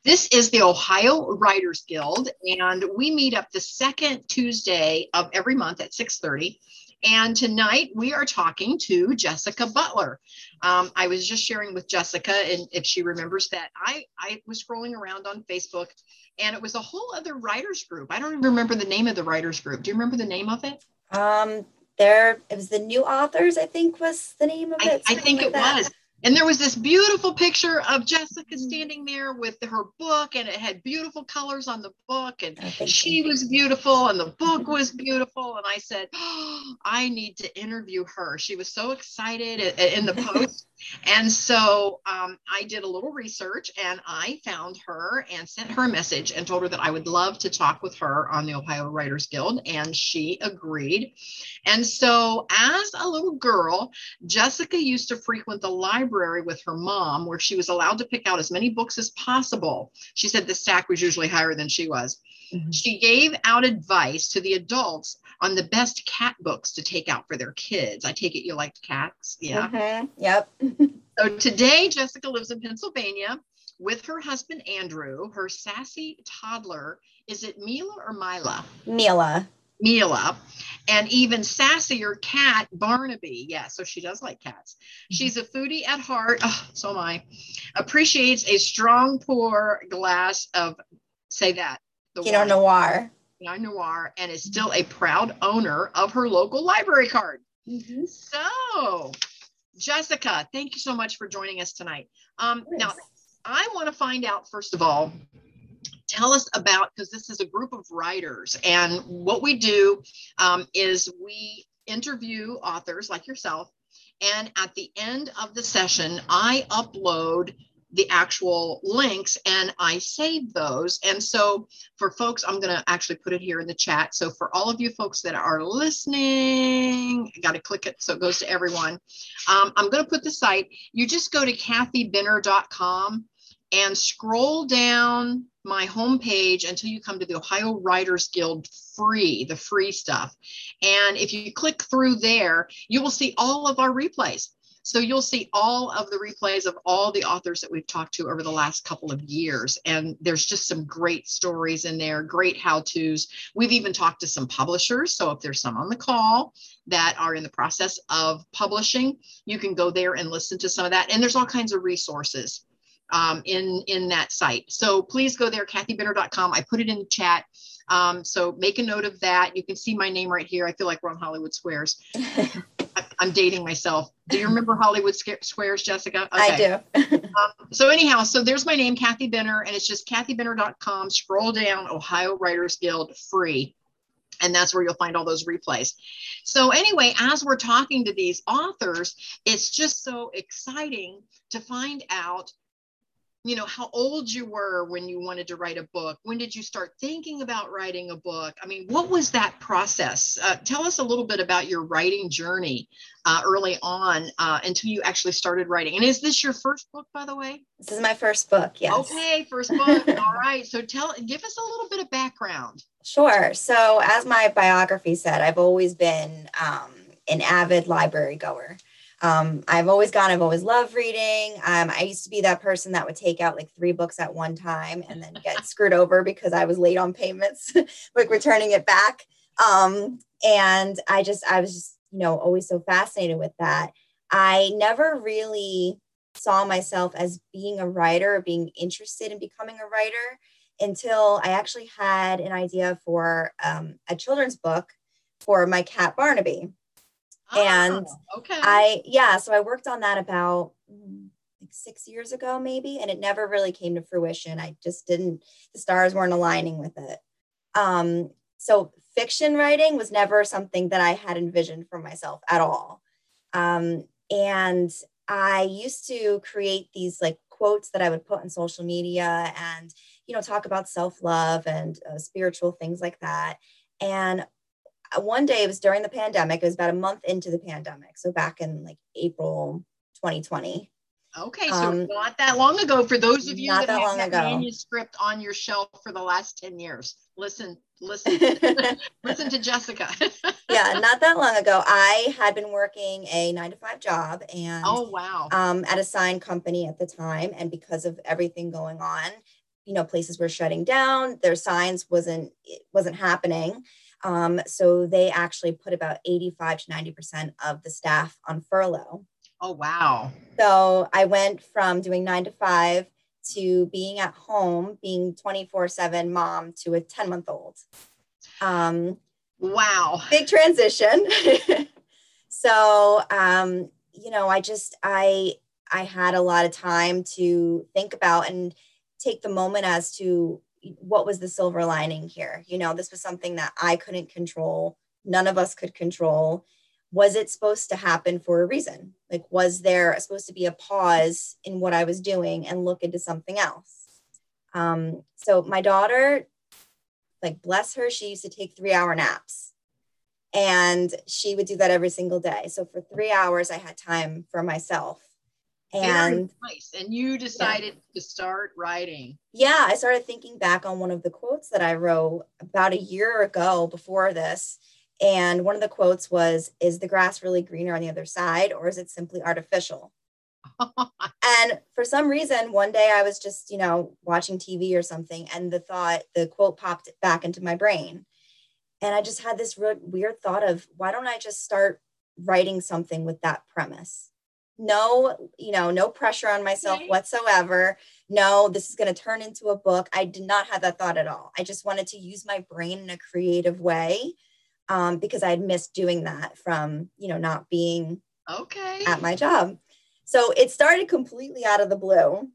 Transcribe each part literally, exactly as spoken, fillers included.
This is the Ohio Writers Guild, and we meet up the second Tuesday of every month at six thirty. And tonight we are talking to Jessica Butler. Um, I was just sharing with Jessica, and if she remembers that, I, I was scrolling around on Facebook, and it was a whole other writers group. I don't even remember the name of the writers group. Do you remember the name of it? Um, there, it was the New Authors, I think was the name of it. I, I think like it that. was. And there was this beautiful picture of Jessica standing there with her book, and it had beautiful colors on the book, and oh, she you. was beautiful, and the book was beautiful. And I said, oh, I need to interview her. She was so excited in the post. And so um, I did a little research, and I found her and sent her a message and told her that I would love to talk with her on the Ohio Writers Guild, and she agreed. And so as a little girl, Jessica used to frequent the library with her mom, where she was allowed to pick out as many books as possible. She said the stack was usually higher than she was. Mm-hmm. She gave out advice to the adults on the best cat books to take out for their kids. I take it you liked cats. Yeah. Mm-hmm. Yep. So today, Jessica lives in Pennsylvania with her husband, Andrew. Her sassy toddler, is it Mila or Mila? Mila. Mila, and even sassier cat Barnaby. Yeah, so she does like cats. She's a foodie at heart. Oh, so am I. Appreciates a strong pour glass of, say that, the Pinot Noir. Pinot Noir, and is still a proud owner of her local library card. Mm-hmm. So, Jessica, thank you so much for joining us tonight. Um, now, I want to find out, first of all, tell us about, because this is a group of writers, and what we do um, is we interview authors like yourself, and at the end of the session, I upload the actual links and I save those. And so for folks, I'm going to actually put it here in the chat. So for all of you folks that are listening, I got to click it so it goes to everyone. Um, I'm going to put the site. You just go to Kathy Benner dot com and scroll down my homepage until you come to the Ohio Writers Guild free, the free stuff. And if you click through there, you will see all of our replays. So you'll see all of the replays of all the authors that we've talked to over the last couple of years. And there's just some great stories in there, great how-tos. We've even talked to some publishers. So if there's some on the call that are in the process of publishing, you can go there and listen to some of that. And there's all kinds of resources um, in, in that site. So please go there, Kathy Benner dot com. I put it in the chat. Um, so make a note of that. You can see my name right here. I feel like we're on Hollywood Squares. I'm dating myself. Do you remember Hollywood Squares, Jessica? Okay. I do. um, so anyhow, so there's my name, Kathy Benner, and it's just Kathy Benner dot com. Scroll down, Ohio Writers Guild, free. And that's where you'll find all those replays. So anyway, as we're talking to these authors, it's just so exciting to find out, you know, how old you were when you wanted to write a book. When did you start thinking about writing a book? I mean, what was that process? Uh, tell us a little bit about your writing journey uh, early on uh, until you actually started writing. And is this your first book, by the way? This is my first book, yes. Okay, first book. All right. So tell, give us a little bit of background. Sure. So as my biography said, I've always been um, an avid library goer. Um, I've always gone, I've always loved reading. Um, I used to be that person that would take out like three books at one time and then get screwed over because I was late on payments, like returning it back. Um, and I just, I was just, you know, always so fascinated with that. I never really saw myself as being a writer or being interested in becoming a writer until I actually had an idea for um, a children's book for my cat Barnaby. And oh, okay. I, yeah, so I worked on that about like six years ago, maybe, and it never really came to fruition. I just didn't, the stars weren't aligning with it. Um, so fiction writing was never something that I had envisioned for myself at all. Um, and I used to create these like quotes that I would put on social media and, you know, talk about self-love and uh, spiritual things like that. And one day, it was during the pandemic. It was about a month into the pandemic. So back in like April twenty twenty. Okay, so um, not that long ago. For those of you that, that have that ago. manuscript on your shelf for the last ten years, listen, listen, listen to Jessica. Yeah, not that long ago. I had been working a nine to five job and oh wow, um, at a sign company at the time, and because of everything going on, you know, places were shutting down. Their signs wasn't, it wasn't happening. Um, so they actually put about eighty-five to ninety percent of the staff on furlough. Oh, wow. So I went from doing nine to five to being at home, being twenty-four seven mom to a ten month old. Um, wow. Big transition. So, um, you know, I just, I, I had a lot of time to think about and take the moment as to what was the silver lining here. You know, this was something that I couldn't control. None of us could control. Was it supposed to happen for a reason? Like, was there supposed to be a pause in what I was doing and look into something else? Um, so my daughter, like, bless her, she used to take three hour naps. And she would do that every single day. So for three hours, I had time for myself. And very nice. And you decided yeah. to start writing. Yeah, I started thinking back on one of the quotes that I wrote about a year ago before this. And one of the quotes was, is the grass really greener on the other side, or is it simply artificial? And for some reason, one day I was just, you know, watching T V or something, and the thought, the quote popped back into my brain. And I just had this real weird thought of, why don't I just start writing something with that premise? No, you know, no pressure on myself okay. whatsoever. No, this is going to turn into a book. I did not have that thought at all. I just wanted to use my brain in a creative way, um, because I had missed doing that from, you know, not being okay at my job. So it started completely out of the blue.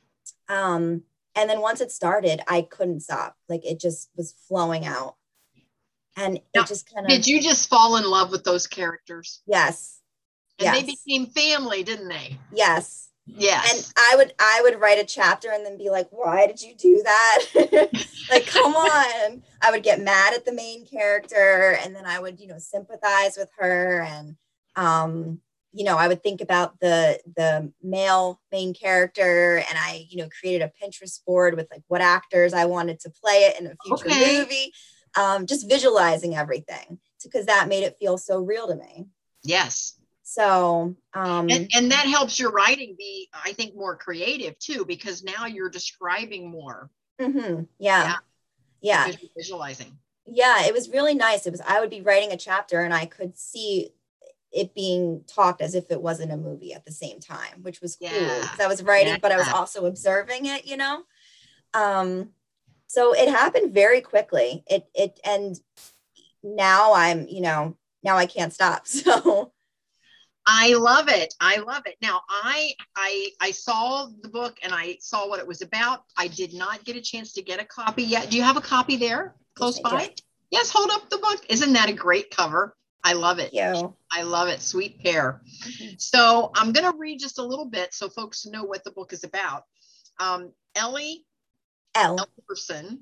Um, and then once it started, I couldn't stop. Like, it just was flowing out. And now, it just kind of. Did you just fall in love with those characters? Yes. And yes. they became family, didn't they? Yes. Yes. And I would I would write a chapter and then be like, why did you do that? Like, come on. I would get mad at the main character, and then I would, you know, sympathize with her. And um, you know, I would think about the the male main character, and I, you know, created a Pinterest board with like what actors I wanted to play it in a future okay. movie. Um, just visualizing everything, because that made it feel so real to me. Yes. So, um, and, and that helps your writing be, I think, more creative too, because now you're describing more. Mm-hmm. Yeah. Yeah. yeah. Visualizing. Yeah. It was really nice. It was, I would be writing a chapter and I could see it being talked as if it wasn't a movie at the same time, which was cool because yeah. I was writing, yeah. but I was also observing it, you know? Um, So it happened very quickly. It, it, and now I'm, you know, now I can't stop. So I love it. I love it. Now I, I, I saw the book and I saw what it was about. I did not get a chance to get a copy yet. Do you have a copy there close yes, by? Yes. Hold up the book. Isn't that a great cover? I love it. Thank you. I love it. Sweet pear. Mm-hmm. So I'm going to read just a little bit so folks know what the book is about. Um, Ellie L. Elverson.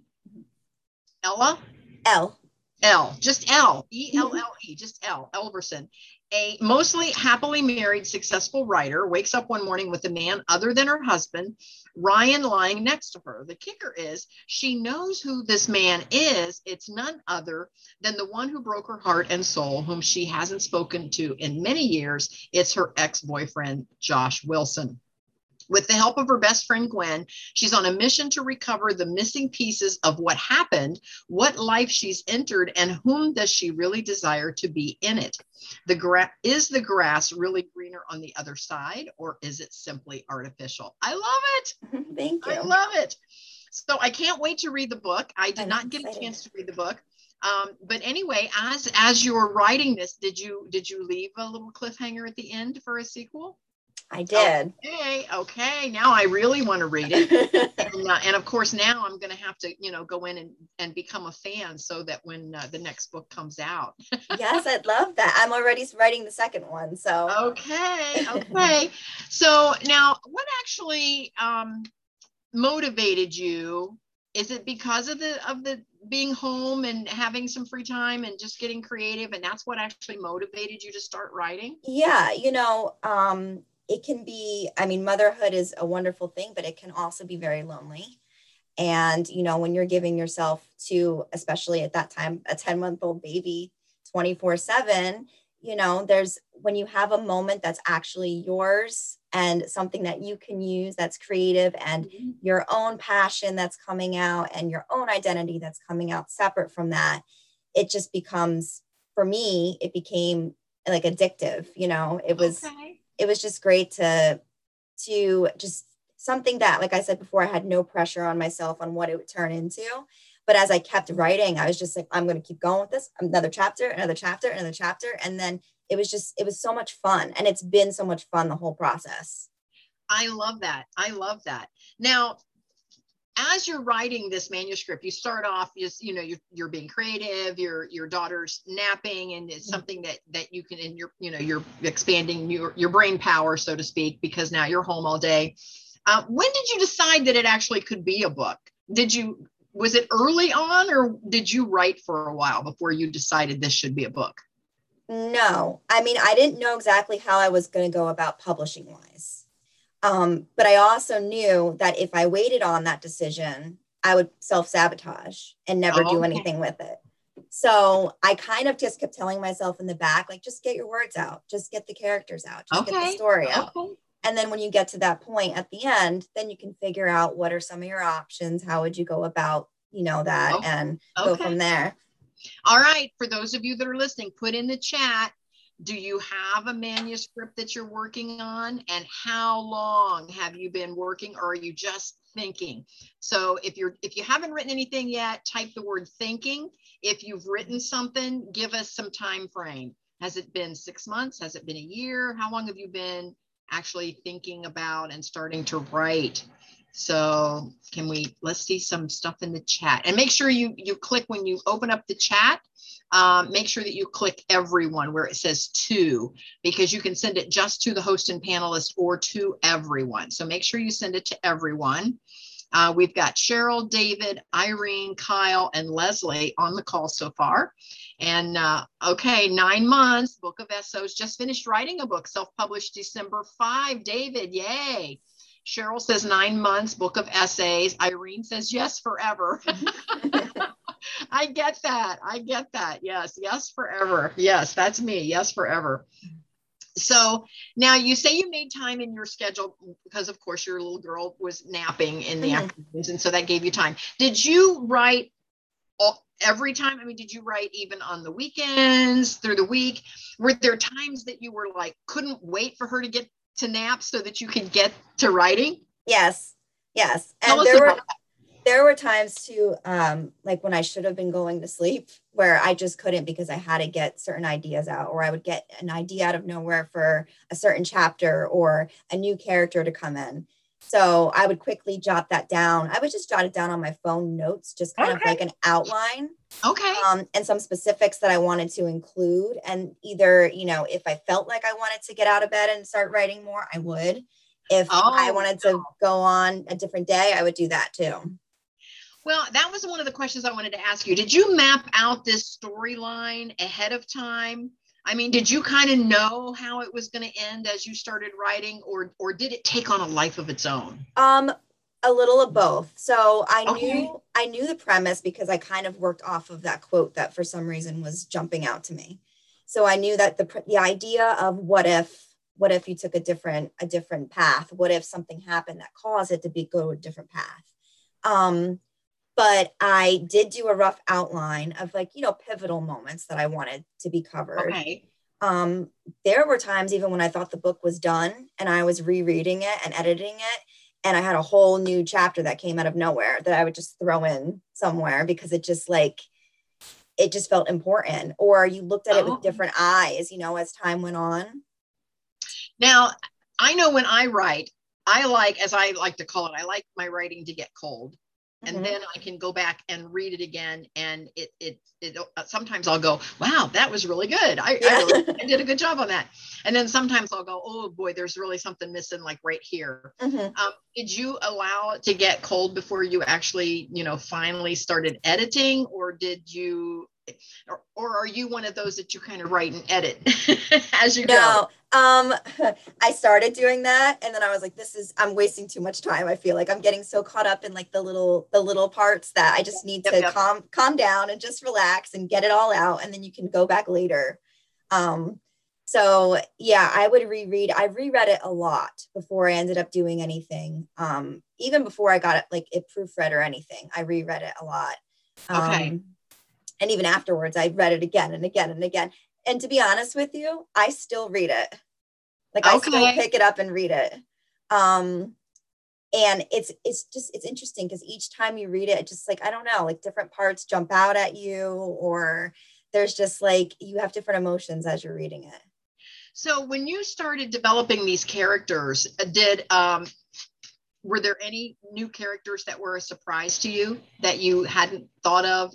Ella? L. L. Just L. E L L E. Just L. Elverson. A mostly happily married, successful writer wakes up one morning with a man other than her husband, Ryan, lying next to her. The kicker is she knows who this man is. It's none other than the one who broke her heart and soul, whom she hasn't spoken to in many years. It's her ex-boyfriend, Josh Wilson. With the help of her best friend, Gwen, she's on a mission to recover the missing pieces of what happened, what life she's entered, and whom does she really desire to be in it. The gra- is the grass really greener on the other side, or is it simply artificial? I love it. Thank you. I love it. So I can't wait to read the book. I did I'm not excited. get a chance to read the book. Um, but anyway, as as you wwere writing this, did you did you leave a little cliffhanger at the end for a sequel? I did. Okay. Okay. Now I really want to read it. and, uh, and of course, now I'm going to have to, you know, go in and, and become a fan so that when uh, the next book comes out. Yes, I'd love that. I'm already writing the second one. So. Okay. Okay. So now what actually um, motivated you? Is it because of the, of the being home and having some free time and just getting creative? And that's what actually motivated you to start writing? Yeah. You know, um, it can be, I mean, motherhood is a wonderful thing, but it can also be very lonely. And, you know, when you're giving yourself to, especially at that time, a ten month old baby, twenty-four seven, you know, there's, when you have a moment that's actually yours and something that you can use that's creative and mm-hmm. your own passion that's coming out and your own identity that's coming out separate from that, it just becomes, for me, it became like addictive, you know, it was, okay. it was just great to, to just something that, like I said before, I had no pressure on myself on what it would turn into. But as I kept writing, I was just like, I'm going to keep going with this. Another chapter, another chapter, another chapter. And then it was just, it was so much fun. And it's been so much fun, the whole process. I love that. I love that. Now, as you're writing this manuscript, you start off, just, you know, you're, you're being creative, your, your daughter's napping, and it's something that, that you can, and you're, you know, you're expanding your, your brain power, so to speak, because now you're home all day. Uh, when did you decide that it actually could be a book? Did you, was it early on, or did you write for a while before you decided this should be a book? No, I mean, I didn't know exactly how I was going to go about publishing wise. Um, but I also knew that if I waited on that decision, I would self-sabotage and never oh, do okay. anything with it. So I kind of just kept telling myself in the back, like, just get your words out, just get the characters out, just okay. get the story out. Okay. And then when you get to that point at the end, then you can figure out what are some of your options. How would you go about, you know, that okay. and go okay. from there. All right. For those of you that are listening, put in the chat, do you have a manuscript that you're working on, and how long have you been working, or are you just thinking? So if you're, if you haven't written anything yet, type the word thinking. If you've written something, give us some time frame. Has it been six months? Has it been a year? How long have you been actually thinking about and starting to write? So can we, let's see some stuff in the chat, and make sure you, you click when you open up the chat, um, make sure that you click everyone where it says to, because you can send it just to the host and panelist or to everyone. So make sure you send it to everyone. Uh, we've got Cheryl, David, Irene, Kyle, and Leslie on the call so far. And uh, okay, nine months, Book of S Os, just finished writing a book, self-published December fifth. David, yay. Cheryl says nine months, book of essays. Irene says yes, forever. I get that. I get that. Yes, yes, forever. Yes, that's me. Yes, forever. So now you say you made time in your schedule because, of course, your little girl was napping in the mm-hmm. afternoons, and so that gave you time. Did you write all, every time? I mean, did you write even on the weekends, through the week? Were there times that you were like, couldn't wait for her to get to nap so that you could get to writing? Yes, yes. And there were, there were times too, um, like when I should have been going to sleep, where I just couldn't because I had to get certain ideas out, or I would get an idea out of nowhere for a certain chapter or a new character to come in. So I would quickly jot that down. I would just jot it down on my phone notes, just kind okay. of like an outline. Okay. Um, and some specifics that I wanted to include. And either, you know, if I felt like I wanted to get out of bed and start writing more, I would. If oh, I wanted to go on a different day, I would do that too. Well, that was one of the questions I wanted to ask you. Did you map out this storyline ahead of time? I mean, did you kind of know how it was going to end as you started writing, or or did it take on a life of its own? Um, a little of both. So I okay. knew I knew the premise because I kind of worked off of that quote that for some reason was jumping out to me. So I knew that the the idea of what if what if you took a different a different path? What if something happened that caused it to be go a different path? Um, But I did do a rough outline of, like, you know, pivotal moments that I wanted to be covered. Okay. Um, there were times even when I thought the book was done and I was rereading it and editing it, and I had a whole new chapter that came out of nowhere that I would just throw in somewhere because it just like, it just felt important. Or you looked at it oh. with different eyes, you know, as time went on. Now, I know when I write, I like, as I like to call it, I like my writing to get cold. And mm-hmm. then I can go back and read it again. And it, it, it, uh, sometimes I'll go, wow, that was really good. I, yeah. I, really, I did a good job on that. And then sometimes I'll go, oh boy, there's really something missing, like right here. Mm-hmm. Um, did you allow it to get cold before you actually, you know, finally started editing, or did you, or, or are you one of those that you kind of write and edit as you no, go? Um, I started doing that, and then I was like, this is, I'm wasting too much time. I feel like I'm getting so caught up in like the little, the little parts that I just need yep, to yep. calm, calm down and just relax and get it all out. And then you can go back later. Um, So yeah, I would reread. I reread it a lot before I ended up doing anything. Um, even before I got it, like it proofread or anything, I reread it a lot. Okay. Um, and even afterwards, I read it again and again and again. And to be honest with you, I still read it. Like I still Okay. pick it up and read it. Um, and it's it's just it's interesting because each time you read it, it just like I don't know, like different parts jump out at you, or there's just like you have different emotions as you're reading it. So when you started developing these characters, did um, were there any new characters that were a surprise to you that you hadn't thought of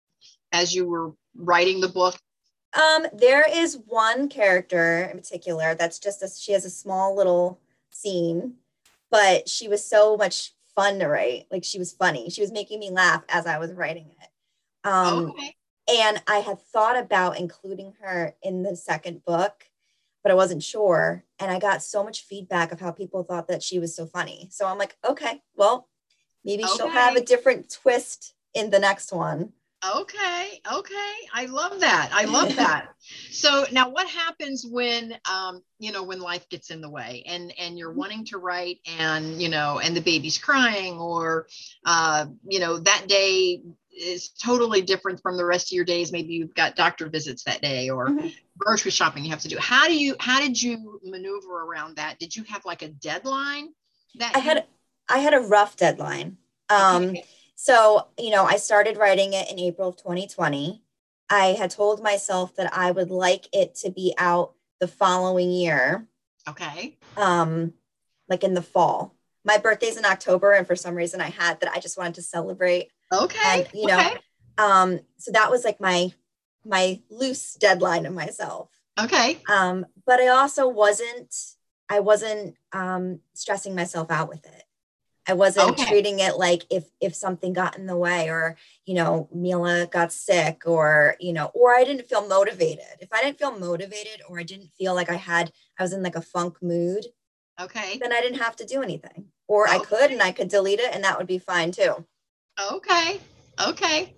as you were writing the book? Um, there is one character in particular that's just a, she has a small little scene, but she was so much fun to write. Like she was funny. She was making me laugh as I was writing it. Um, Okay. and I had thought about including her in the second book, but I wasn't sure. And I got so much feedback of how people thought that she was so funny. So I'm like, okay, well, maybe she'll have a Okay. different twist in the next one. Okay. Okay. I love that. I love that. So now what happens when, um, you know, when life gets in the way and, and you're wanting to write and, you know, and the baby's crying or, uh, you know, that day is totally different from the rest of your days. Maybe you've got doctor visits that day or Mhm. grocery shopping you have to do. How do you, how did you maneuver around that? Did you have like a deadline that I you, had I had a rough deadline. Um, okay. so, you know, I started writing it in April of twenty twenty. I had told myself that I would like it to be out the following year, Okay. um, like in the fall. My birthday's in October, and for some reason I had that I just wanted to celebrate. Okay. And, you know, Okay. um, so that was like my my loose deadline of myself. Okay. Um, but I also wasn't I wasn't um stressing myself out with it. I wasn't Okay. treating it like if if something got in the way or, you know, Mila got sick or, you know, or I didn't feel motivated. If I didn't feel motivated or I didn't feel like I had, I was in like a funk mood, Okay. then I didn't have to do anything. Or I could Okay. and I could delete it and that would be fine too. Okay. Okay.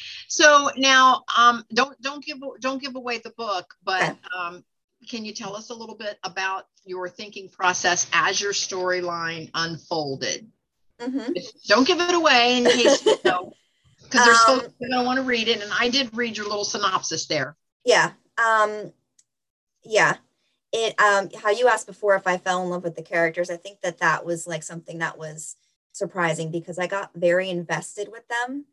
So now, um, don't don't give don't give away the book, but Okay. um, can you tell us a little bit about your thinking process as your storyline unfolded? Mm-hmm. Don't give it away in case you know, because there's folks um, that are going to want to read it, and I did read your little synopsis there. yeah. Um, yeah. It um how you asked before if I fell in love with the characters, I think that that was like something that was surprising because I got very invested with them.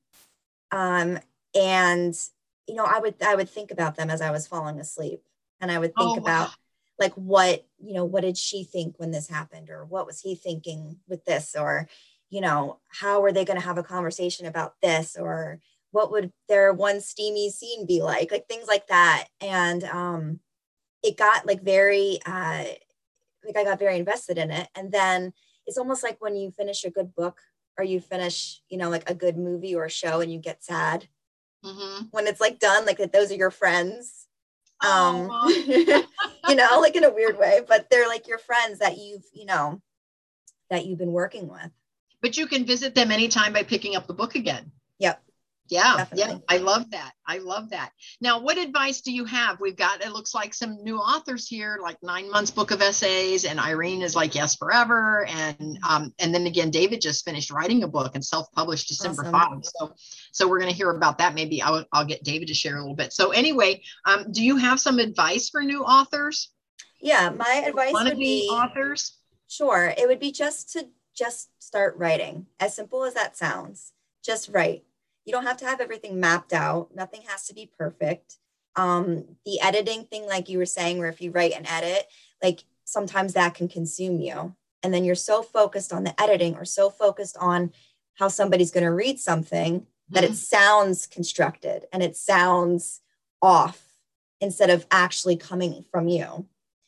Um and you know, I would I would think about them as I was falling asleep and I would think Oh wow. about like what, you know, what did she think when this happened or what was he thinking with this or you know, how were they going to have a conversation about this or what would their one steamy scene be like? Like things like that. And um it got like very uh like I got very invested in it. And then it's almost like when you finish a good book or you finish, you know, like a good movie or a show and you get sad Mm-hmm. when it's like done, like that those are your friends. Um, Oh. you know, like in a weird way, but they're like your friends that you've, you know, that you've been working with. But you can visit them anytime by picking up the book again. Yep, Yeah, yeah, definitely. I love that. I love that. Now, what advice do you have? We've got, it looks like some new authors here, like Nine Months Book of Essays, and Irene is like Yes Forever. And um, and then again, David just finished writing a book and self-published December Awesome. fifth. So so we're going to hear about that. Maybe I'll, I'll get David to share a little bit. So anyway, um, do you have some advice for new authors? Yeah, my advice would Wannabe be authors? sure, it would be just to just start writing. As simple as that sounds. Just write. You don't have to have everything mapped out. Nothing has to be perfect. Um, the editing thing, like you were saying, where if you write and edit, like sometimes that can consume you. And then you're so focused on the editing or so focused on how somebody's going to read something that it Mhm. sounds constructed and it sounds off instead of actually coming from you.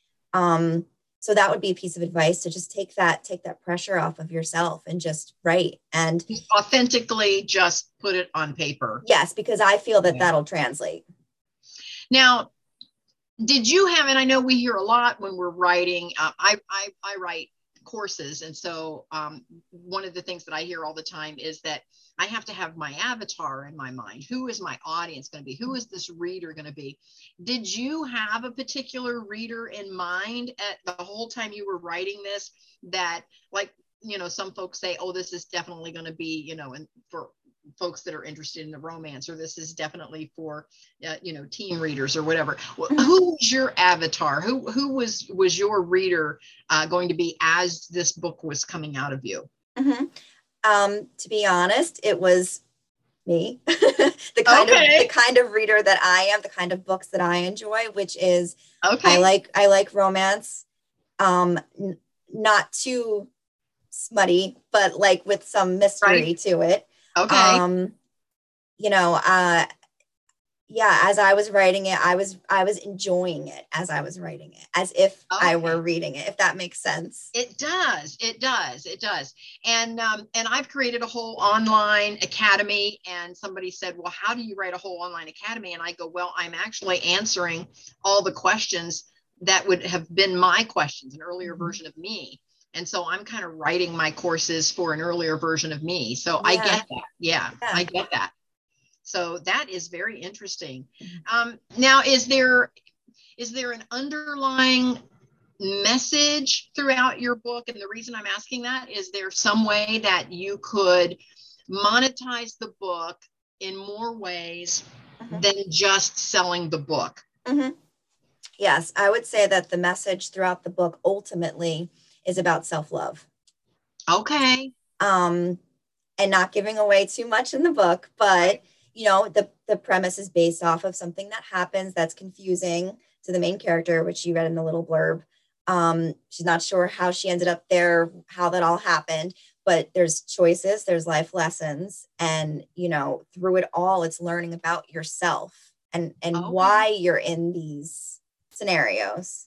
Um, so that would be a piece of advice to just take that take that pressure off of yourself and just write. And Just authentically just put it on paper. yes, because I feel that Yeah. that'll translate. Now, did you have, and I know we hear a lot when we're writing, uh, I, I, I write courses. And so um, one of the things that I hear all the time is that I have to have my avatar in my mind. Who is my audience going to be? Who is this reader going to be? Did you have a particular reader in mind at the whole time you were writing this, that, like, you know, some folks say, oh, this is definitely going to be, you know, and for folks that are interested in the romance, or this is definitely for, uh, you know, teen readers or whatever. Who was your avatar? Who who was was your reader uh, going to be as this book was coming out of you? Mm-hmm. Um, to be honest, it was me, the kind okay. of the kind of reader that I am, the kind of books that I enjoy, which is okay. I like I like romance, um, n- not too smutty, but like with some mystery right. to it. Okay. Um, you know, uh, yeah, as I was writing it, I was I was enjoying it as I was writing it, as if okay. I were reading it, if that makes sense. It does. It does. It does. And um, and I've created a whole online academy, and somebody said, well, how do you write a whole online academy? And I go, well, I'm actually answering all the questions that would have been my questions, an earlier mm-hmm. version of me. And so I'm kind of writing my courses for an earlier version of me. So yeah. I get that. Yeah, yeah, I get that. So that is very interesting. Um, now, is there is there an underlying message throughout your book? And the reason I'm asking that is, there some way that you could monetize the book in more ways mm-hmm. than just selling the book? Mm-hmm. Yes, I would say that the message throughout the book ultimately is about self-love. Okay. Um, and not giving away too much in the book, but you know, the, the premise is based off of something that happens that's confusing to the main character, which you read in the little blurb. Um, she's not sure how she ended up there, how that all happened, but there's choices, there's life lessons. And, you know, through it all, it's learning about yourself and, and okay. why you're in these scenarios.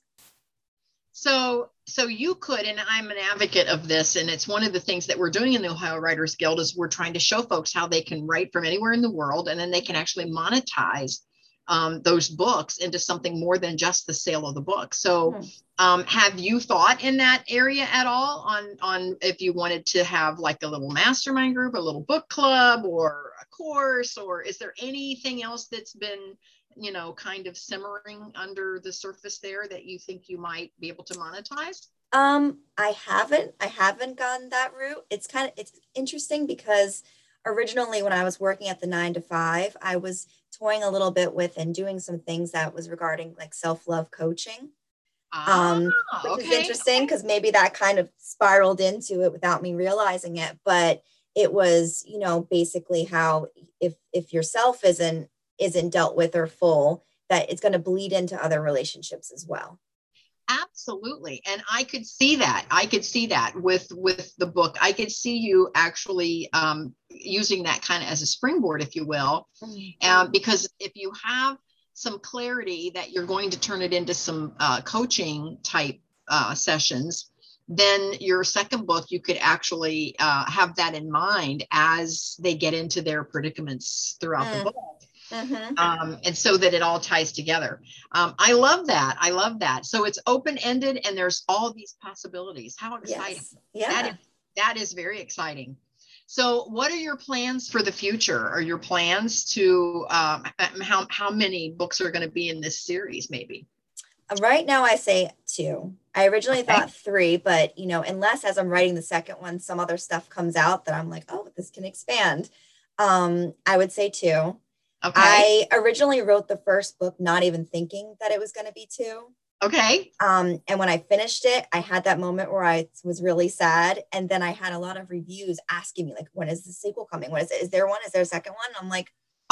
So, so you could, and I'm an advocate of this, and it's one of the things that we're doing in the Ohio Writers Guild, is we're trying to show folks how they can write from anywhere in the world, and then they can actually monetize um, those books into something more than just the sale of the book. So um, have you thought in that area at all on, on if you wanted to have like a little mastermind group, a little book club, or a course, or is there anything else that's been, you know, kind of simmering under the surface there that you think you might be able to monetize? Um, I haven't, I haven't gone that route. It's kind of, it's interesting because originally when I was working at the nine to five, I was toying a little bit with and doing some things that was regarding like self-love coaching. Ah, um, which okay, is interesting because okay. maybe that kind of spiraled into it without me realizing it. But it was, you know, basically how if, if yourself isn't, isn't dealt with or full, that it's going to bleed into other relationships as well. Absolutely. And I could see that. I could see that with, with the book. I could see you actually um, using that kind of as a springboard, if you will, mm-hmm. um, because if you have some clarity that you're going to turn it into some uh, coaching type uh, sessions, then your second book, you could actually uh, have that in mind as they get into their predicaments throughout mm. the book. Mm-hmm. Um, and so that it all ties together. Um, I love that. I love that. So it's open-ended and there's all these possibilities. How exciting. Yes. Yeah. That is, that is very exciting. So what are your plans for the future? Are your plans to, um, how, how many books are going to be in this series maybe? Right now I say two. I originally okay. thought three, but you know, unless as I'm writing the second one, some other stuff comes out that I'm like, oh, this can expand. Um, I would say two. Okay. I originally wrote the first book, not even thinking that it was going to be two. Okay. Um, and when I finished it, I had that moment where I was really sad. And then I had a lot of reviews asking me like, when is the sequel coming? What is it? Is there one? Is there a second one? I'm like,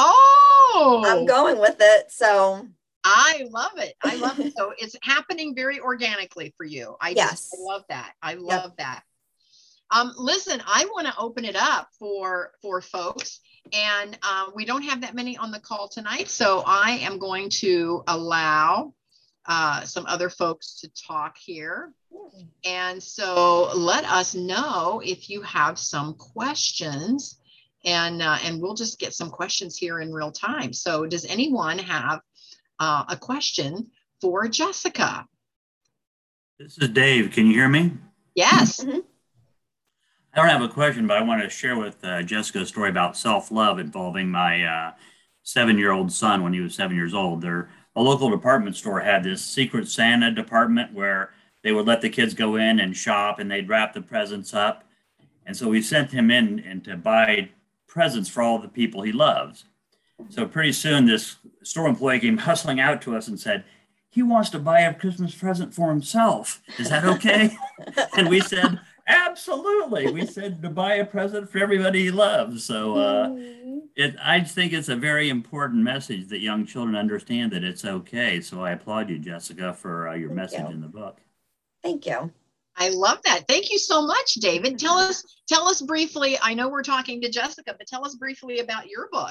oh, I'm going with it. So I love it. I love it. So it's happening very organically for you. I yes. just I love that. I love yep. that. Um, listen, I want to open it up for, for folks, and uh, we don't have that many on the call tonight. So I am going to allow uh, some other folks to talk here. And so let us know if you have some questions, and, uh, and we'll just get some questions here in real time. So does anyone have uh, a question for Jessica? This is Dave. Can you hear me? Yes. I don't have a question, but I want to share with uh, Jessica a story about self-love involving my uh, seven-year-old son when he was seven years old. There, a local department store had this Secret Santa department where they would let the kids go in and shop and they'd wrap the presents up. And so we sent him in and to buy presents for all the people he loves. So pretty soon this store employee came hustling out to us and said, he wants to buy a Christmas present for himself. Is that okay? And we said, absolutely. We said to buy a present for everybody he loves. So uh, it, I think it's a very important message that young children understand that it's okay. So I applaud you, Jessica, for uh, your Thank message you. in the book. Thank you. I love that. Thank you so much, David. Tell us, tell us briefly, I know we're talking to Jessica, but tell us briefly about your book.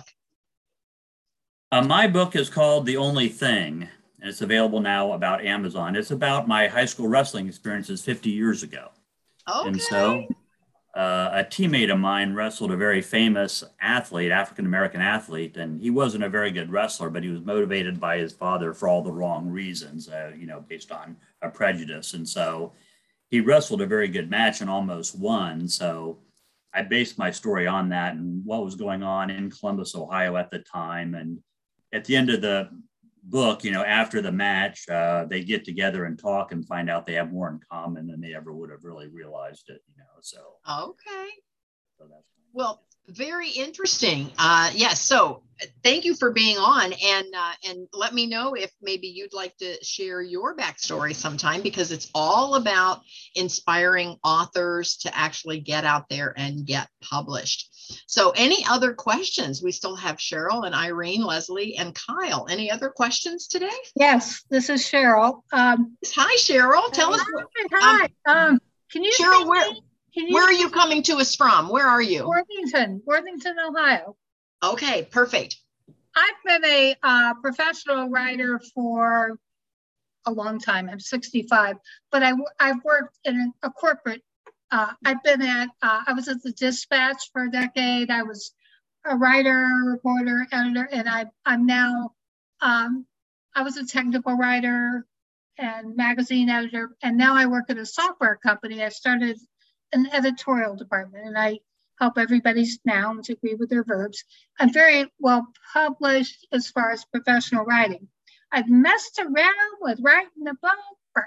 Uh, my book is called The Only Thing, and it's available now about Amazon. It's about my high school wrestling experiences fifty years ago. Okay. And so uh, a teammate of mine wrestled a very famous athlete, African-American athlete, and he wasn't a very good wrestler, but he was motivated by his father for all the wrong reasons, uh, you know, based on a prejudice. And so he wrestled a very good match and almost won. So I based my story on that and what was going on in Columbus, Ohio at the time. And at the end of the book, you know, after the match, uh, they get together and talk and find out they have more in common than they ever would have really realized it, you know, so. Okay. So that's well, very interesting. Uh, yes. So thank you for being on, and uh, and let me know if maybe you'd like to share your backstory sometime, because it's all about inspiring authors to actually get out there and get published. So any other questions? We still have Cheryl and Irene, Leslie, and Kyle. Any other questions today? Yes, this is Cheryl. Um, hi, Cheryl. Tell hi, us. Hi. Um, um, can you Cheryl, where, can you where are you coming to us from? Where are you? Worthington, Worthington, Ohio. Okay, perfect. I've been a uh, professional writer for a long time. I'm sixty-five, but I, I've worked in a, a corporate. Uh, I've been at, uh, I was at the Dispatch for a decade. I was a writer, reporter, editor, and I, I'm now, um, I was a technical writer and magazine editor, and now I work at a software company. I started an editorial department, and I help everybody's nouns agree with their verbs. I'm very well published as far as professional writing. I've messed around with writing a book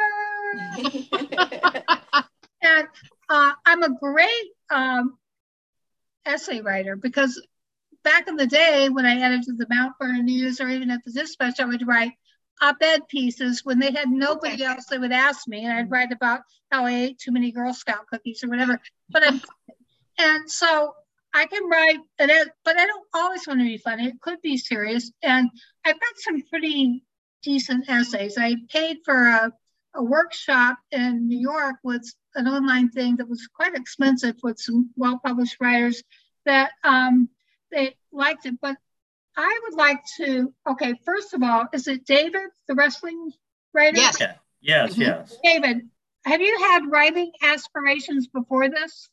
forever. And uh, I'm a great um, essay writer, because back in the day when I edited the Mount Vernon News or even at the Dispatch, I would write op-ed pieces when they had nobody okay. else. They would ask me, and I'd write about how I ate too many Girl Scout cookies or whatever. But I'm, and so I can write, but I don't always want to be funny. It could be serious. And I've got some pretty decent essays. I paid for a, a workshop in New York with an online thing that was quite expensive with some well-published writers that um, they liked it. But I would like to, okay, first of all, is it David, the wrestling writer? Yes, yeah. yes, mm-hmm. yes. David, have you had writing aspirations before this?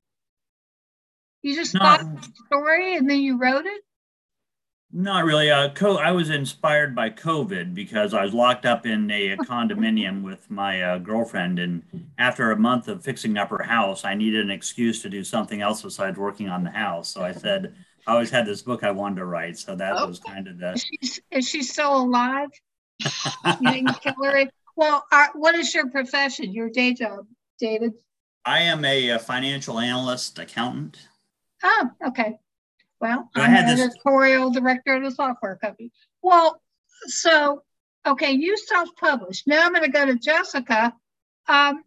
You just Not, thought of the story and then you wrote it? Not really. Uh, co- I was inspired by COVID because I was locked up in a, a condominium with my uh, girlfriend. And after a month of fixing up her house, I needed an excuse to do something else besides working on the house. So I said, I always had this book I wanted to write. So that oh. was kind of the... Is she, is she still alive? You didn't kill her? Well, uh, what is your profession, your day job, David? I am a, a financial analyst accountant. Oh, okay. Well, so I'm an this... editorial director at a software company. Well, so, okay, you self-published. Now I'm going to go to Jessica. Um,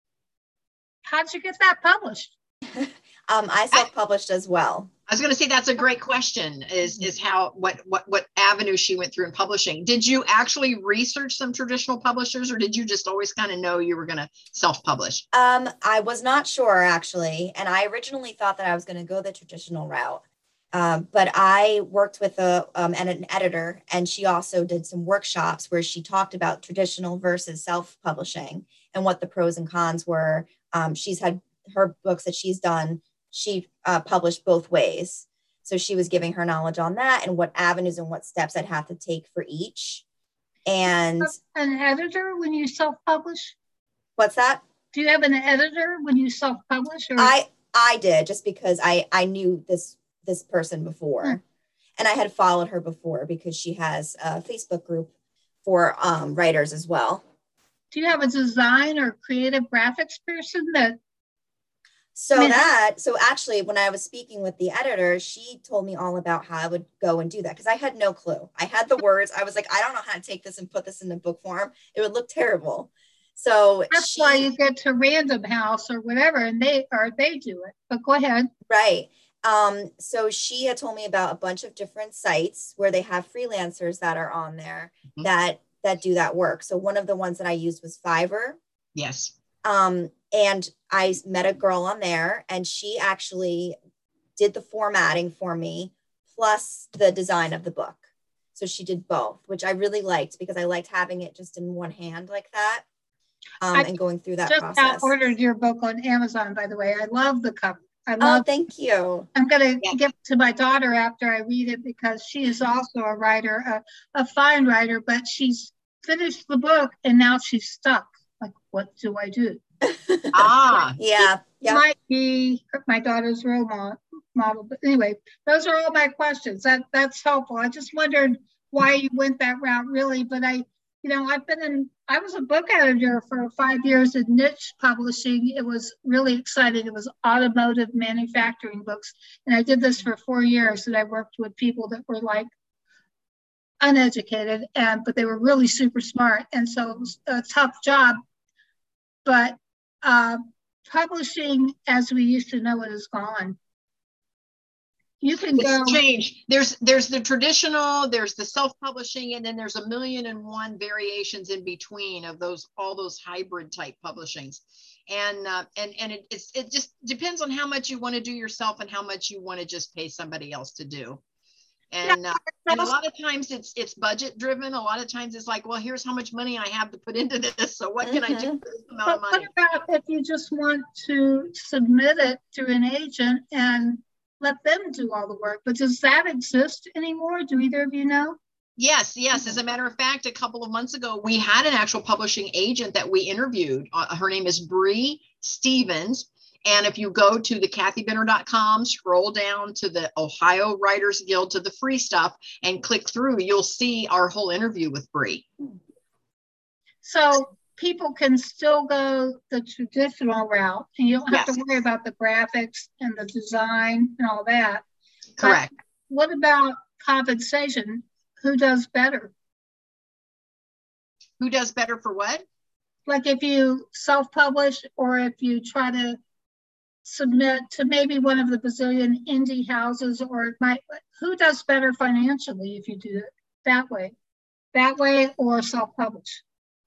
how'd you get that published? um, I self-published as well. I was going to say that's a great question. Is is how what what what avenue she went through in publishing? Did you actually research some traditional publishers, or did you just always kind of know you were going to self-publish? Um, I was not sure actually, and I originally thought that I was going to go the traditional route. Um, but I worked with a um, and an editor, and she also did some workshops where she talked about traditional versus self-publishing and what the pros and cons were. Um, she's had her books that she's done. She uh, published both ways. So she was giving her knowledge on that and what avenues and what steps I'd have to take for each. And an editor when you self-publish? What's that? Do you have an editor when you self-publish? Or? I I did, just because I I knew this this person before, hmm. and I had followed her before because she has a Facebook group for um, writers as well. Do you have a design or creative graphics person that? So I mean, that, so actually when I was speaking with the editor, she told me all about how I would go and do that, because I had no clue. I had the words. I was like, I don't know how to take this and put this in the book form. It would look terrible. So that's she, why you get to Random House or whatever, and they or they do it. But go ahead. Right. Um, so she had told me about a bunch of different sites where they have freelancers that are on there mm-hmm. that that do that work. So one of the ones that I used was Fiverr. Yes. Um, and I met a girl on there, and she actually did the formatting for me, plus the design of the book. So she did both, which I really liked, because I liked having it just in one hand like that, um, and going through that just process. Just ordered your book on Amazon, by the way. I love the cover. I love. Oh, thank you. I'm going to yeah. give it to my daughter after I read it, because she is also a writer, a, a fine writer, but she's finished the book and now she's stuck. Like, what do I do? ah, yeah. yeah. Might be my daughter's role model. But anyway, those are all my questions. That That's helpful. I just wondered why you went that route, really. But I, you know, I've been in, I was a book editor for five years in niche publishing. It was really exciting. It was automotive manufacturing books. And I did this for four years, and I worked with people that were like uneducated, and but they were really super smart. And so it was a tough job. But uh, publishing as we used to know it is gone. You can it's go change. There's there's the traditional, there's the self-publishing, and then there's a million and one variations in between of those, all those hybrid type publishings. And uh, and and it it's, it just depends on how much you want to do yourself and how much you want to just pay somebody else to do. And, uh, and a lot of times it's it's budget driven. A lot of times it's like, well, here's how much money I have to put into this. So what can mm-hmm. I do with this amount but of money? What about if you just want to submit it to an agent and let them do all the work? But does that exist anymore? Do either of you know? Yes, yes. As a matter of fact, a couple of months ago, we had an actual publishing agent that we interviewed. Uh, her name is Bree Stevens. And if you go to the Kathy Benner dot com, scroll down to the Ohio Writers Guild, to the free stuff, and click through, you'll see our whole interview with Bree. So people can still go the traditional route, and you don't have yes. to worry about the graphics and the design and all that. Correct. But what about compensation? Who does better? Who does better for what? Like if you self-publish, or if you try to submit to maybe one of the bazillion indie houses, or it might, who does better financially if you do it that way, that way or self-publish?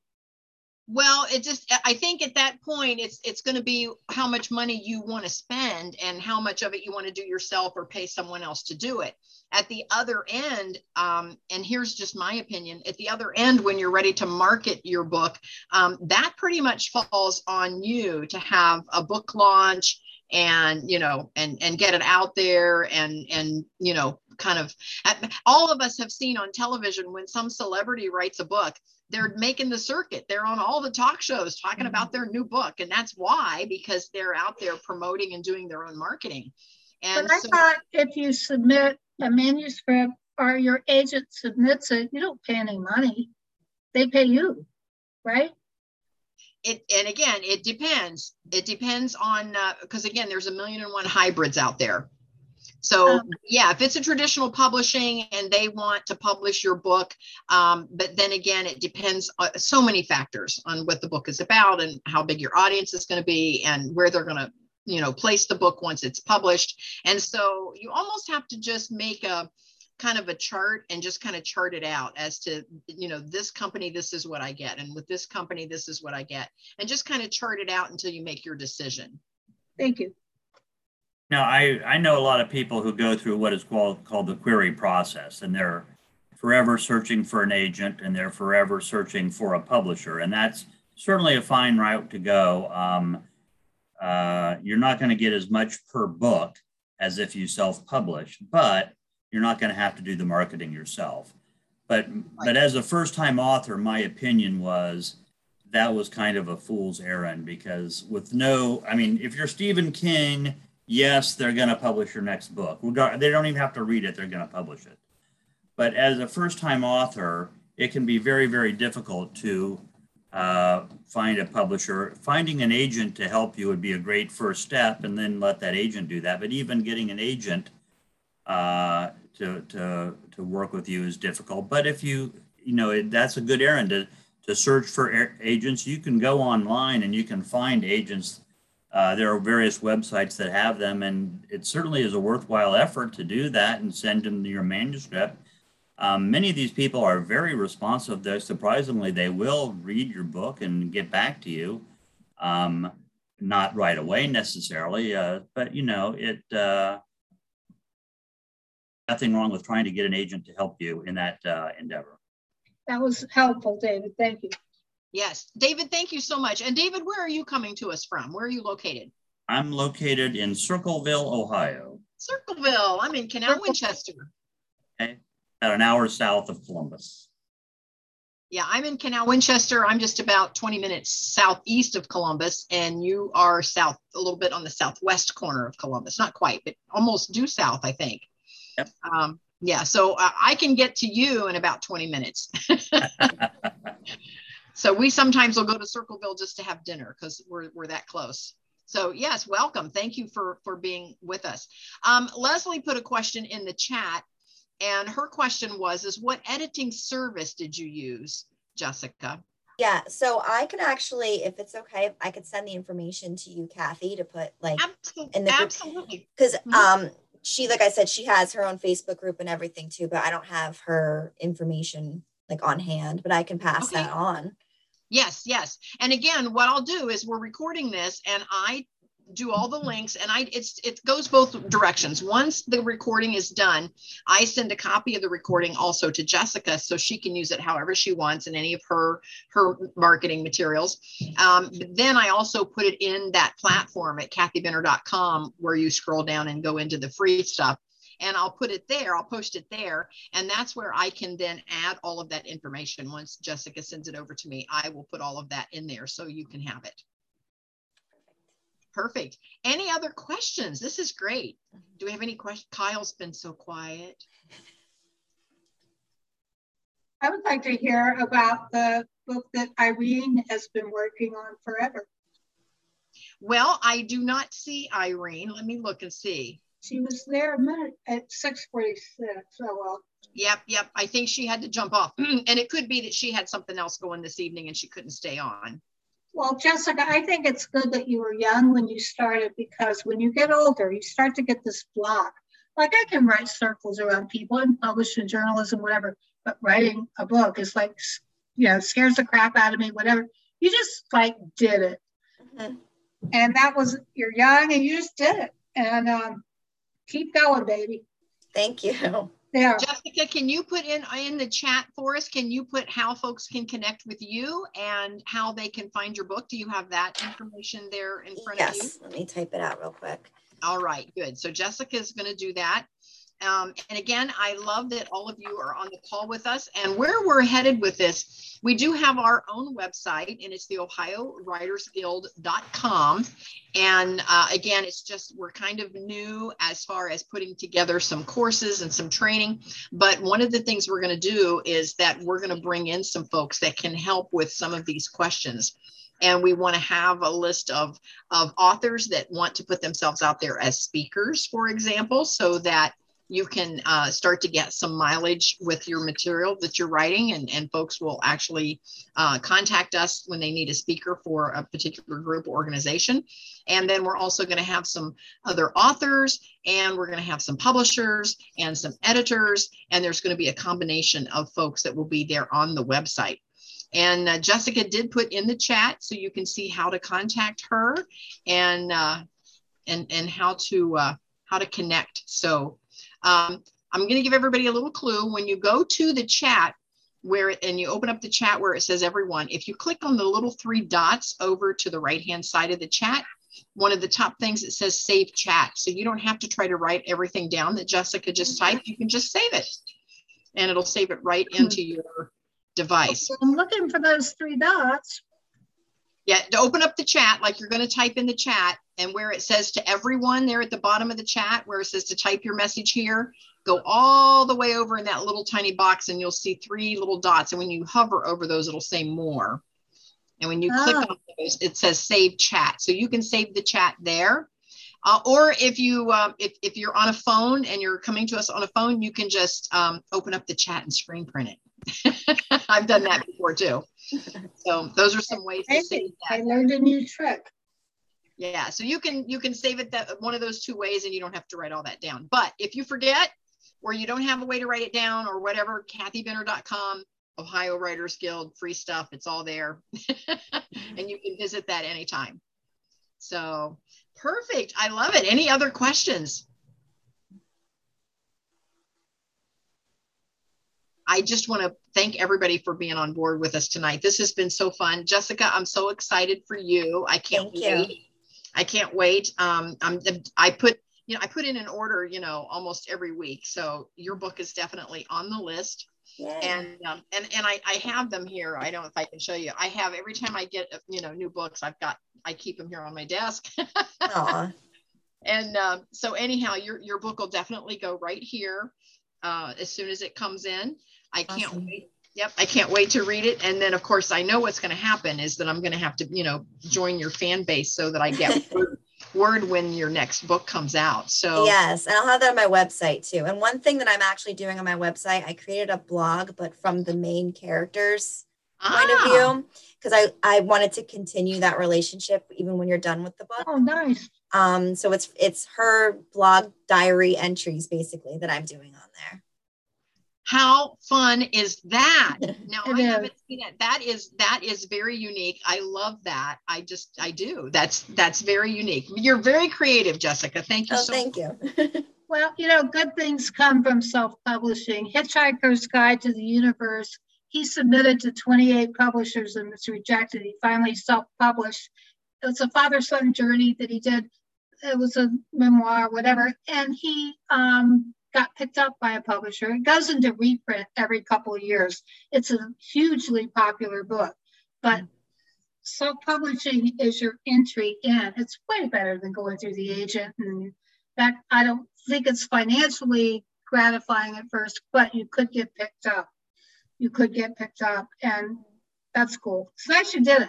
Well, it just, I think at that point, it's it's going to be how much money you want to spend and how much of it you want to do yourself or pay someone else to do it. At the other end, um, and here's just my opinion, at the other end, when you're ready to market your book, um, that pretty much falls on you to have a book launch and, you know, and, and get it out there and, and, you know, kind of, all of us have seen on television when some celebrity writes a book, they're making the circuit. They're on all the talk shows talking about their new book. And that's why, because they're out there promoting and doing their own marketing. And but I so, thought if you submit a manuscript or your agent submits it, you don't pay any money. They pay you, right? It, and again, it depends. It depends on, because uh, again, there's a million and one hybrids out there. So um, yeah, if it's a traditional publishing and they want to publish your book, um, but then again, it depends on so many factors on what the book is about and how big your audience is going to be and where they're going to, you know, place the book once it's published. And so you almost have to just make a kind of a chart and just kind of chart it out as to, you know, this company, this is what I get. And with this company, this is what I get. And just kind of chart it out until you make your decision. Thank you. Now, I, I know a lot of people who go through what is called, called the query process, and they're forever searching for an agent and they're forever searching for a publisher. And that's certainly a fine route to go. Um, uh, you're not going to get as much per book as if you self-publish, but you're not going to have to do the marketing yourself. But, but as a first-time author, my opinion was that was kind of a fool's errand, because with no, I mean, if you're Stephen King, yes, they're going to publish your next book. They don't even have to read it, they're going to publish it. But as a first-time author, it can be very, very difficult to uh, find a publisher. Finding an agent to help you would be a great first step, and then let that agent do that. But even getting an agent uh, to, to, to work with you is difficult. But if you, you know, it, that's a good errand to, to search for agents. You can go online and you can find agents. Uh, there are various websites that have them, and it certainly is a worthwhile effort to do that and send them your manuscript. Um, many of these people are very responsive. They're, surprisingly, they will read your book and get back to you. Um, not right away necessarily, uh, but you know, it uh, nothing wrong with trying to get an agent to help you in that uh, endeavor. That was helpful, David. Thank you. Yes. David, thank you so much. And David, where are you coming to us from? Where are you located? I'm located in Circleville, Ohio. Circleville. I'm in Canal Winchester. Okay. About an hour south of Columbus. Yeah, I'm in Canal Winchester. I'm just about twenty minutes southeast of Columbus, and you are south, a little bit on the southwest corner of Columbus. Not quite, but almost due south, I think. Yep. Um, yeah, so uh, I can get to you in about twenty minutes. So we sometimes will go to Circleville just to have dinner because we're, we're that close. So yes, welcome. Thank you for, for being with us. Um, Leslie put a question in the chat, and her question was, is what editing service did you use, Jessica? Yeah, so I could actually, if it's okay, I could send the information to you, Kathy, to put like absolutely, in the absolutely. Because mm-hmm. um, she, like I said, she has her own Facebook group and everything too, but I don't have her information like on hand, but I can pass okay. that on. Yes, yes. And again, what I'll do is we're recording this, and I do all the links, and I it's it goes both directions. Once the recording is done, I send a copy of the recording also to Jessica so she can use it however she wants in any of her her marketing materials. Um, but then I also put it in that platform at kathy benner dot com where you scroll down and go into the free stuff. And I'll put it there, I'll post it there. And that's where I can then add all of that information. Once Jessica sends it over to me, I will put all of that in there so you can have it. Perfect. Any other questions? This is great. Do we have any questions? Kyle's been so quiet. I would like to hear about the book that Irene has been working on forever. Well, I do not see Irene. Let me look and see. She was there a minute at six forty-six. Oh, well. Yep, yep. I think she had to jump off. And it could be that she had something else going this evening and she couldn't stay on. Well, Jessica, I think it's good that you were young when you started, because when you get older, you start to get this block. Like, I can write circles around people and publish in journalism, whatever, but writing a book is like, you know, scares the crap out of me, whatever. You just like did it. Mm-hmm. And that was, you're young and you just did it. And, um, keep going, baby. Thank you. Yeah. Jessica, can you put in in the chat for us? Can you put how folks can connect with you and how they can find your book? Do you have that information there in front yes. of you? Yes. Let me type it out real quick. All right, good. So Jessica is going to do that. Um, and again, I love that all of you are on the call with us. And where we're headed with this, we do have our own website, and it's the ohio writers guild dot com. And uh, again, it's just, we're kind of new as far as putting together some courses and some training. But one of the things we're going to do is that we're going to bring in some folks that can help with some of these questions. And we want to have a list of, of authors that want to put themselves out there as speakers, for example, so that you can uh, start to get some mileage with your material that you're writing, and, and folks will actually uh, contact us when they need a speaker for a particular group or organization. And then we're also going to have some other authors, and we're going to have some publishers and some editors, and there's going to be a combination of folks that will be there on the website. And uh, Jessica did put in the chat so you can see how to contact her and uh, and and how to uh, how to connect. So um, I'm going to give everybody a little clue. When you go to the chat where it, and you open up the chat where it says everyone, if you click on the little three dots over to the right hand side of the chat, one of the top things that says save chat. So you don't have to try to write everything down that Jessica just typed. You can just save it, and it'll save it right into your device. I'm looking for those three dots. Yeah, to open up the chat, like you're going to type in the chat, and where it says to everyone there at the bottom of the chat, where it says to type your message here, go all the way over in that little tiny box and you'll see three little dots. And when you hover over those, it'll say more. And when you oh. click on those, it says save chat. So you can save the chat there. Uh, or if you uh, if, if you're on a phone and you're coming to us on a phone, you can just um, open up the chat and screen print it. I've done that before too. So those are some ways to save that. I learned a new trick. Yeah, so you can you can save it that one of those two ways, and you don't have to write all that down. But if you forget, or you don't have a way to write it down, or whatever, Kathy Benner dot com, Ohio Writers Guild, free stuff, it's all there. And you can visit that anytime. So perfect. I love it. Any other questions? I just want to thank everybody for being on board with us tonight. This has been so fun. Jessica, I'm so excited for you. I can't thank wait. You. I can't wait. Um, I'm, I put, you know, I put in an order, you know, almost every week. So your book is definitely on the list. Yeah. And, um, and, and I, I have them here. I don't know if I can show you. I have, every time I get, you know, new books, I've got, I keep them here on my desk. Aww. And um, so anyhow, your, your book will definitely go right here uh, as soon as it comes in. I can't awesome. wait. Yep. I can't wait to read it. And then of course I know what's going to happen is that I'm going to have to, you know, join your fan base so that I get word, word when your next book comes out. So yes, and I'll have that on my website too. And one thing that I'm actually doing on my website, I created a blog, but from the main characters ah. point of view, because I, I wanted to continue that relationship even when you're done with the book. Oh, nice. Um, so it's, it's her blog diary entries basically that I'm doing on there. How fun is that? Now I haven't seen it. That is that is very unique. I love that. I just I do. That's that's very unique. You're very creative, Jessica. Thank you oh, so thank much. you. Well, you know, good things come from self-publishing. Hitchhiker's Guide to the Universe. He submitted to twenty-eight publishers and was rejected. He finally self-published. It was a father-son journey that he did. It was a memoir, whatever, and he um. got picked up by a publisher. It goes into reprint every couple of years. It's a hugely popular book, but mm-hmm. self-publishing is your entry in. It's way better than going through the agent. And that I don't think it's financially gratifying at first, but you could get picked up. You could get picked up, and that's cool. It's nice you did it.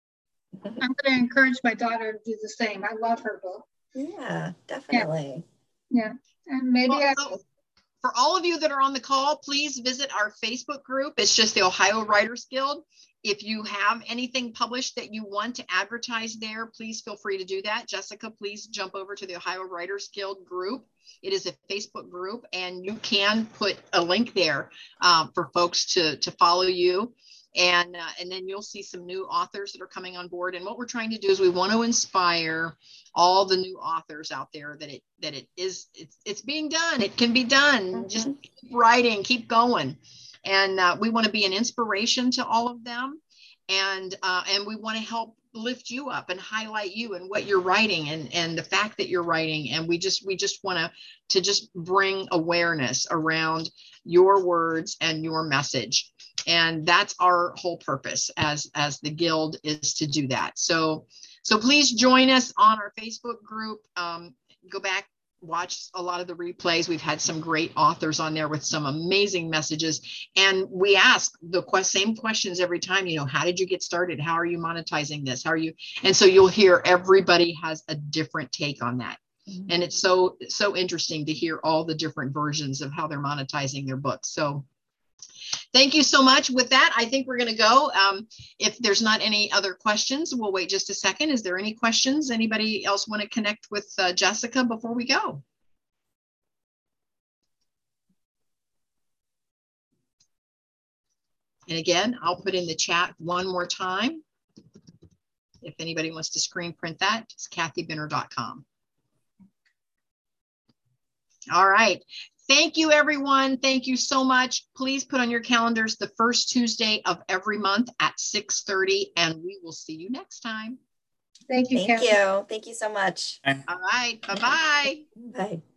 I'm going to encourage my daughter to do the same. I love her book. Yeah, definitely. Yeah. yeah. And maybe well, I so for all of you that are on the call, please visit our Facebook group. It's just the Ohio Writers Guild. If you have anything published that you want to advertise there, please feel free to do that. Jessica, please jump over to the Ohio Writers Guild group. It is a Facebook group, and you can put a link there um, for folks to, to follow you. And, uh, and then you'll see some new authors that are coming on board. And what we're trying to do is we want to inspire all the new authors out there that it that it is it's, it's being done. It can be done. Mm-hmm. Just keep writing, keep going. And uh, we want to be an inspiration to all of them. And uh, and we want to help lift you up and highlight you and what you're writing and, and the fact that you're writing. And we just we just want to to just bring awareness around your words and your message. And that's our whole purpose as, as the Guild is to do that. So, so please join us on our Facebook group. Um, go back, watch a lot of the replays. We've had some great authors on there with some amazing messages. And we ask the quest, same questions every time, you know, how did you get started? How are you monetizing this? How are you? And so you'll hear everybody has a different take on that. Mm-hmm. And it's so, so interesting to hear all the different versions of how they're monetizing their books. So thank you so much. With that, I think we're going to go. Um, if there's not any other questions, we'll wait just a second. Is there any questions? Anybody else want to connect with uh, Jessica before we go? And again, I'll put in the chat one more time. If anybody wants to screen print that, it's Kathy Benner dot com. All right. Thank you, everyone. Thank you so much. Please put on your calendars the first Tuesday of every month at six thirty, and we will see you next time. Thank you, Thank Kathy. you. Thank you so much. All right. Bye-bye. Bye.